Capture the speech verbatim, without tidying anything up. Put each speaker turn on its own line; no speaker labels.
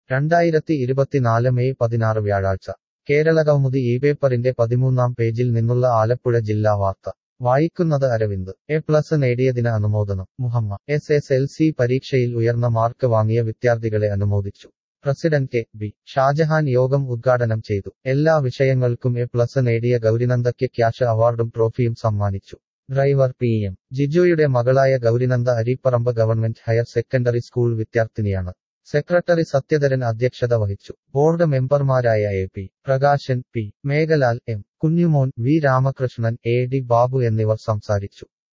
രണ്ടായിരത്തി ഇരുപത്തിനാല് മെയ് പതിനാറ് വ്യാഴാഴ്ച കേരളകൗമുദി ഈ പേപ്പറിന്റെ പതിമൂന്നാം പേജിൽ നിന്നുള്ള ആലപ്പുഴ ജില്ലാ വാർത്ത വായിക്കുന്നത് അരവിന്ദ്. എ പ്ലസ് നേടിയതിന് അനുമോദനം. Muhamma. S S L C പരീക്ഷയിൽ ഉയർന്ന മാർക്ക് വാങ്ങിയ വിദ്യാർത്ഥികളെ അനുമോദിച്ചു. പ്രസിഡന്റ് കെ ബി ഷാജഹാൻ യോഗം ഉദ്ഘാടനം ചെയ്തു. എല്ലാ വിഷയങ്ങൾക്കും എ പ്ലസ് നേടിയ ഗൗരിനന്ദയ്ക്ക് ക്യാഷ് അവാർഡും ട്രോഫിയും സമ്മാനിച്ചു. ഡ്രൈവർ പി എം ജിജോയുടെ മകളായ Gaurinanda Areeparambu government higher secondary school വിദ്യാർത്ഥിനിയാണ്. സെക്രട്ടറി സത്യധരൻ അധ്യക്ഷത വഹിച്ചു. ബോർഡ് മെമ്പർമാരായ A P Prakashan, P Meghalal, M Kunjumon, V Ramakrishnan, A D Babu എന്നിവർ സംസാരിച്ചു.